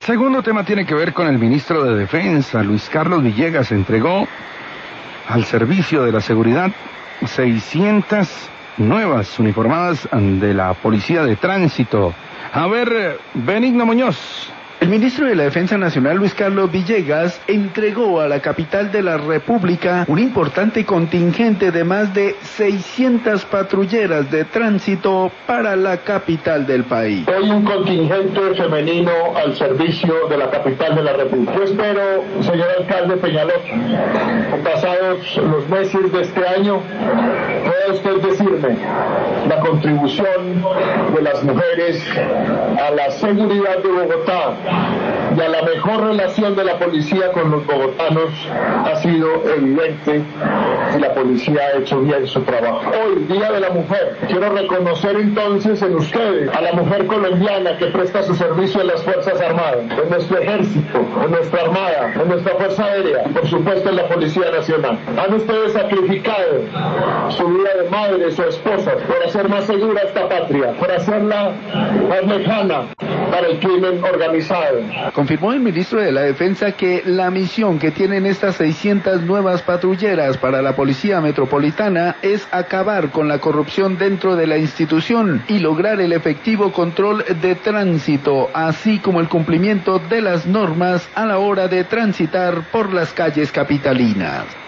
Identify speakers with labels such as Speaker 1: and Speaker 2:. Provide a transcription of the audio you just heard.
Speaker 1: Segundo tema tiene que ver con el ministro de Defensa, Luis Carlos Villegas. Entregó al servicio de la seguridad 600 nuevas uniformadas de la Policía de Tránsito. A ver, Benigno Muñoz.
Speaker 2: El ministro de la Defensa Nacional, Luis Carlos Villegas, entregó a la capital de la República un importante contingente de más de 600 patrulleras de tránsito para la capital del país.
Speaker 3: Hoy un contingente femenino al servicio de la capital de la República. Yo espero, señor alcalde Peñalosa, pasados los meses de este año, pueda usted decirme la contribución de las mujeres a la seguridad de Bogotá y a la mejor relación de la policía con los bogotanos ha sido evidente y la policía ha hecho bien su trabajo. Hoy, Día de la Mujer, quiero reconocer entonces en ustedes a la mujer colombiana que presta su servicio en las Fuerzas Armadas, en nuestro ejército, en nuestra armada, en nuestra Fuerza Aérea y por supuesto en la Policía Nacional. Han ustedes sacrificado su vida de madres o esposas por hacer más segura esta patria, por hacerla más lejana para el crimen organizado.
Speaker 2: Confirmó el ministro de la Defensa que la misión que tienen estas 600 nuevas patrulleras para la Policía Metropolitana es acabar con la corrupción dentro de la institución y lograr el efectivo control de tránsito, así como el cumplimiento de las normas a la hora de transitar por las calles capitalinas.